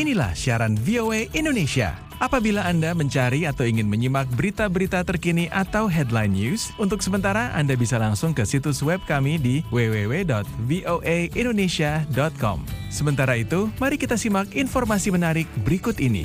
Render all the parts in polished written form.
inilah siaran VOA Indonesia. Apabila Anda mencari atau ingin menyimak berita-berita terkini atau headline news, untuk sementara Anda bisa langsung ke situs web kami di www.voaindonesia.com. Sementara itu, mari kita simak informasi menarik berikut ini.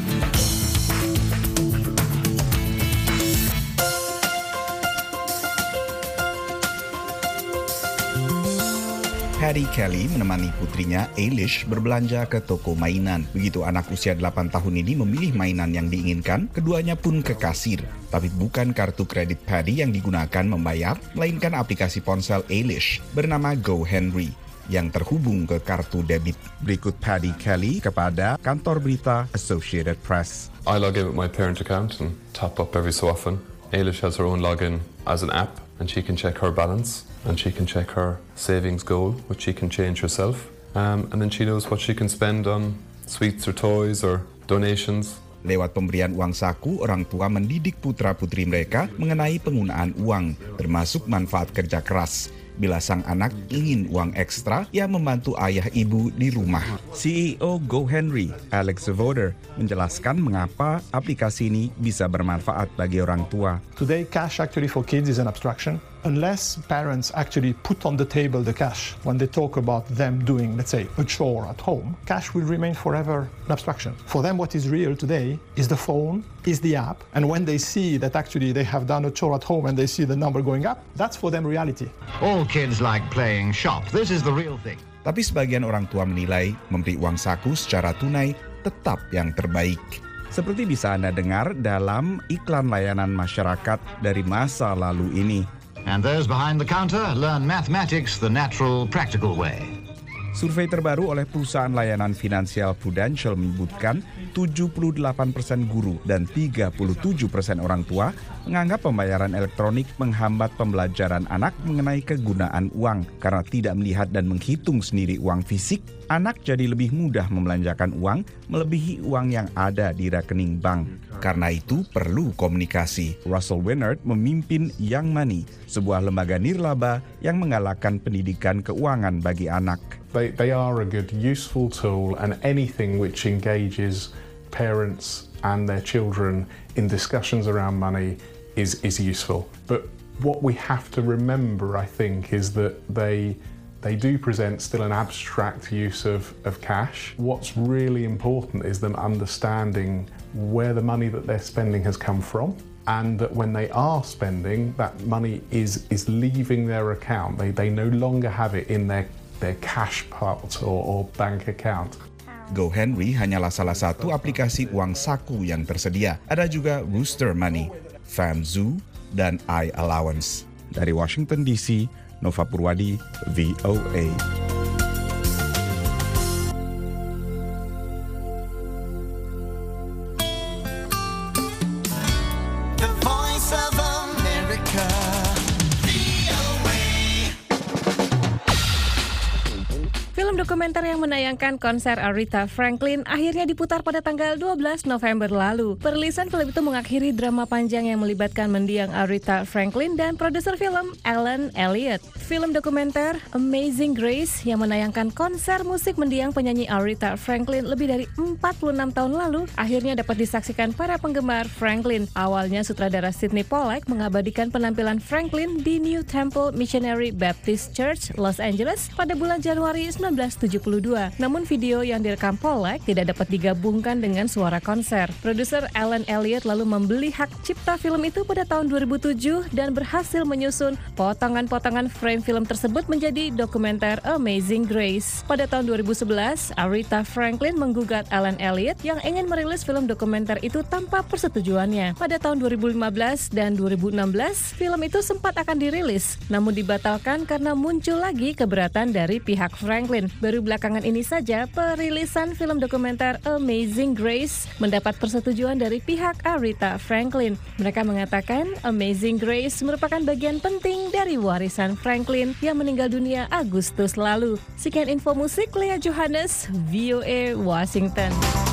Paddy Kelly menemani putrinya Eilish berbelanja ke toko mainan. Begitu anak usia 8 tahun ini memilih mainan yang diinginkan, keduanya pun ke kasir. Tapi bukan kartu kredit Paddy yang digunakan membayar, melainkan aplikasi ponsel Eilish bernama GoHenry yang terhubung ke kartu debit. Berikut Paddy Kelly kepada kantor berita Associated Press. I log in with my parent account and top up every so often. Eilish has her own login as an app and she can check her balance. And she can check her savings goal, which she can change herself. And then she knows what she can spend on sweets or toys or donations. Lewat pemberian uang saku, orang tua mendidik putra-putri mereka mengenai penggunaan uang, termasuk manfaat kerja keras. Bila sang anak ingin uang ekstra, ia membantu ayah ibu di rumah. CEO GoHenry, Alex Voder, menjelaskan mengapa aplikasi ini bisa bermanfaat bagi orang tua. Today, cash actually for kids is an abstraction. Unless parents actually put on the table the cash when they talk about them doing, let's say, a chore at home, cash will remain forever an abstraction. For them, what is real today is the phone, is the app, and when they see that actually they have done a chore at home and they see the number going up, that's for them reality. All kids like playing shop. This is the real thing. Tapi sebagian orang tua menilai memberi uang saku secara tunai tetap yang terbaik. Seperti bisa Anda dengar dalam iklan layanan masyarakat dari masa lalu ini. And those behind the counter learn mathematics the natural, practical way. Survei terbaru oleh perusahaan layanan finansial Prudential menyebutkan 78% guru dan 37% orang tua menganggap pembayaran elektronik menghambat pembelajaran anak mengenai kegunaan uang. Karena tidak melihat dan menghitung sendiri uang fisik, anak jadi lebih mudah membelanjakan uang melebihi uang yang ada di rekening bank. Karena itu perlu komunikasi. Russell Winnard memimpin Young Money, sebuah lembaga nirlaba yang menggalakkan pendidikan keuangan bagi anak. They are a good, useful tool, and anything which engages parents and their children in discussions around money is useful. But what we have to remember, I think, is that they do present still an abstract use of cash. What's really important is them understanding where the money that they're spending has come from, and that when they are spending, that money is leaving their account. They no longer have it in their cash pot or bank account. GoHenry hanyalah salah satu aplikasi uang saku yang tersedia. Ada juga Rooster Money, FamZoo, dan iAllowance. Dari Washington DC, Nova Purwadi, VOA. Dokumenter yang menayangkan konser Aretha Franklin akhirnya diputar pada tanggal 12 November lalu. Perilisan film itu mengakhiri drama panjang yang melibatkan mendiang Aretha Franklin dan produser film Alan Elliott. Film dokumenter Amazing Grace yang menayangkan konser musik mendiang penyanyi Aretha Franklin lebih dari 46 tahun lalu akhirnya dapat disaksikan para penggemar Franklin. Awalnya sutradara Sidney Pollack mengabadikan penampilan Franklin di New Temple Missionary Baptist Church, Los Angeles pada bulan Januari 1972. Namun video yang direkam Pollack tidak dapat digabungkan dengan suara konser. Produser Alan Elliott lalu membeli hak cipta film itu pada tahun 2007 dan berhasil menyusun potongan-potongan frame film tersebut menjadi dokumenter Amazing Grace. Pada tahun 2011, Aretha Franklin menggugat Alan Elliott yang ingin merilis film dokumenter itu tanpa persetujuannya. Pada tahun 2015 dan 2016, film itu sempat akan dirilis, namun dibatalkan karena muncul lagi keberatan dari pihak Franklin. Baru belakangan ini saja perilisan film dokumenter Amazing Grace mendapat persetujuan dari pihak Aretha Franklin. Mereka mengatakan Amazing Grace merupakan bagian penting dari warisan Franklin yang meninggal dunia Agustus lalu. Sekian info musik, Lea Johannes, VOA Washington.